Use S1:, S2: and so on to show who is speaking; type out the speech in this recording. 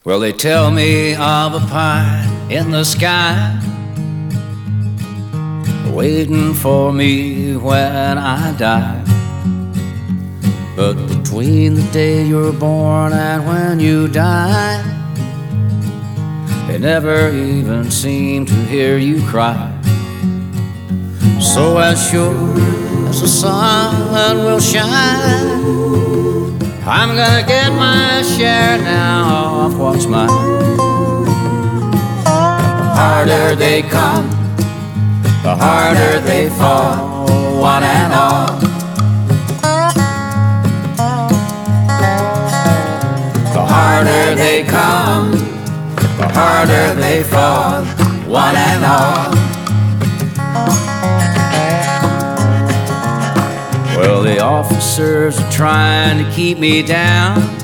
S1: Well, they tell me of a pie in the sky waiting for me when I die. But between the day you're born and when you die, they never even seem to hear you cry. So as sure as the sun will shine, I'm gonna get my share now of what's mine. The harder they come, the harder they fall, one and all. The harder they come, the harder they fall, one and all. Well, the officers are trying to keep me down.